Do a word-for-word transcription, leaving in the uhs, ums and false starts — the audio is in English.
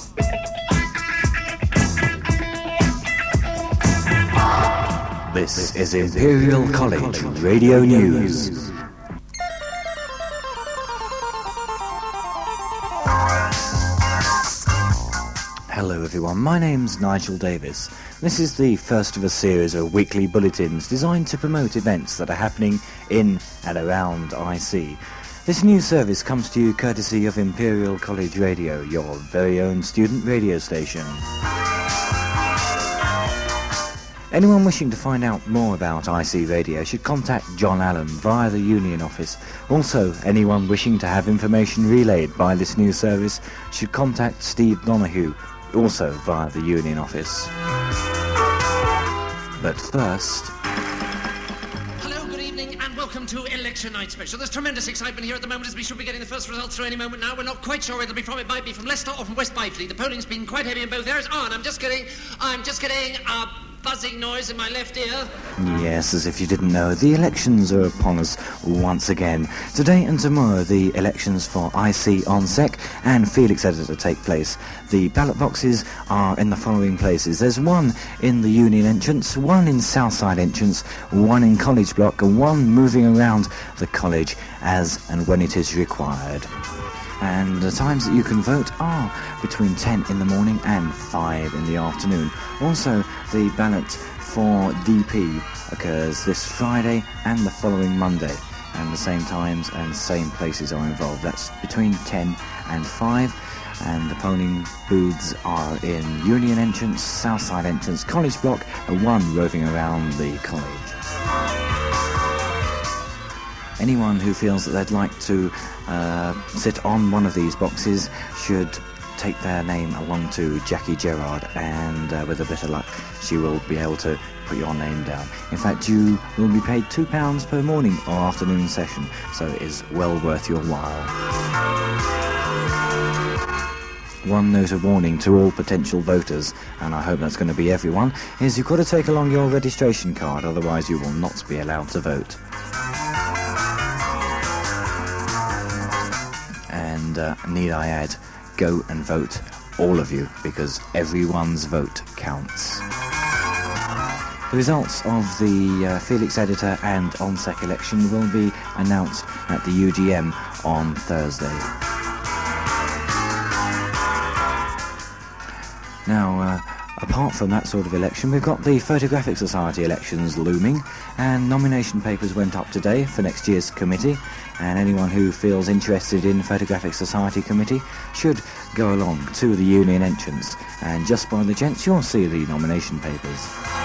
This is Imperial College Radio News. Hello everyone, my name's Nigel Davis. This is the first of a series of weekly bulletins designed to promote events that are happening in and around I C. This new service comes to you courtesy of Imperial College Radio, your very own student radio station. Anyone wishing to find out more about I C Radio should contact John Allen via the Union office. Also, anyone wishing to have information relayed by this new service should contact Steve Donahue, also via the Union office. But first... Hello, good evening, and welcome to Election Night Special. There's tremendous excitement here at the moment as we should be getting the first results through any moment now. We're not quite sure where it'll be from. It might be from Leicester or from West Byfleet. The polling's been quite heavy in both areas. Oh, and I'm just getting... I'm just getting a buzzing noise in my left ear. Yes, as if you didn't know, the elections are upon us once again. Today and tomorrow, the elections for I C O N S E C and Felix Editor take place. The ballot boxes are in the following places. There's one in the Union entrance, one in Southside entrance, one in College Block, and one moving around the college as and when it is required. And the times that you can vote are between ten in the morning and five in the afternoon. Also, the ballot for D P occurs this Friday and the following Monday, and the same times and same places are involved. That's between ten and five, and the polling booths are in Union entrance, Southside entrance, College Block, and one roving around the college. Anyone who feels that they'd like to uh, sit on one of these boxes should take their name along to Jackie Gerard, and uh, with a bit of luck she will be able to put your name down. In fact, you will be paid two pounds per morning or afternoon session, so it is well worth your while. One note of warning to all potential voters, and I hope that's going to be everyone, is you've got to take along your registration card, otherwise you will not be allowed to vote. And uh, need I add, go and vote, all of you, because everyone's vote counts. The results of the uh, Felix Editor and O N S E C election will be announced at the U G M on Thursday. Now, uh, apart from that sort of election, we've got the Photographic Society elections looming, and nomination papers went up today for next year's committee, and anyone who feels interested in Photographic Society committee should go along to the Union entrance, and just by the chance you'll see the nomination papers.